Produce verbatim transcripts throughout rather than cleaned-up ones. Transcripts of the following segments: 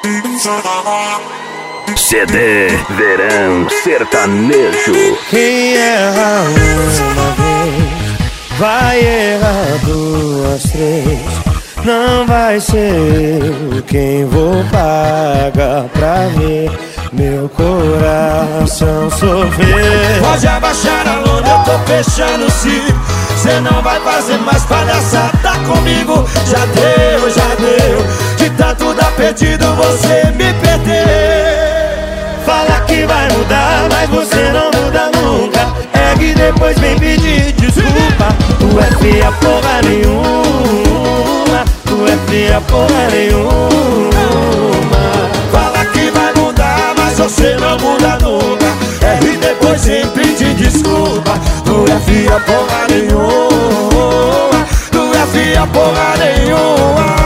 C D Verão Sertanejo. Quem erra uma vez vai errar duas, três. Não vai ser eu quem vou pagar pra ver meu coração sofrer. Pode abaixar a lona, eu tô fechando se cê não vai fazer mais palhaçada comigo. Já deu, já deu, de tanto dar perdido você me perdeu. Fala que vai mudar, mas você não muda nunca. É que depois vem pedir desculpa. Tu é feia porra nenhuma, tu é feia porra nenhuma. Fala que vai mudar, mas você não muda nunca. É e depois vem pedir desculpa. Tu é feia porra nenhuma, tu é feia porra nenhuma.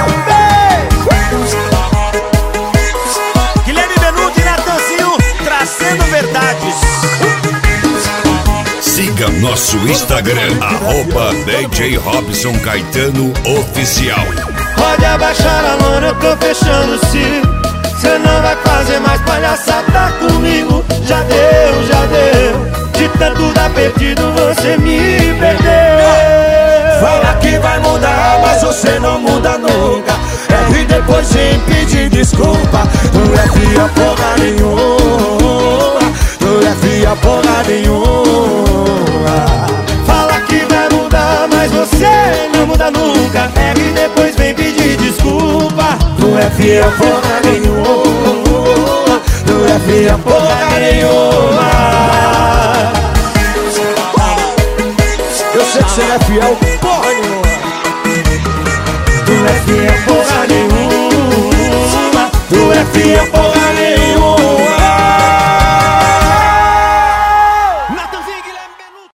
Siga nosso Instagram, arroba D J Robson Caetano Oficial. Pode abaixar a lona, eu tô fechando o ciclo. Cê não vai fazer mais palhaçada comigo. Já deu, já deu, de tanto dar perdido você me perdeu. Fala que vai mudar, mas você não muda nunca. É e depois vem pedir desculpa. Tu é fia porra nenhuma, tu é fia porra nenhuma. Fala que vai mudar, mas você não muda nunca. É e depois vem pedir desculpa. Tu é fia porra nenhuma, tu é fia porra nenhuma. Eu sei que você não é fiel porra nenhuma. Tu é fia porra nenhuma, tu é fia porra nenhuma.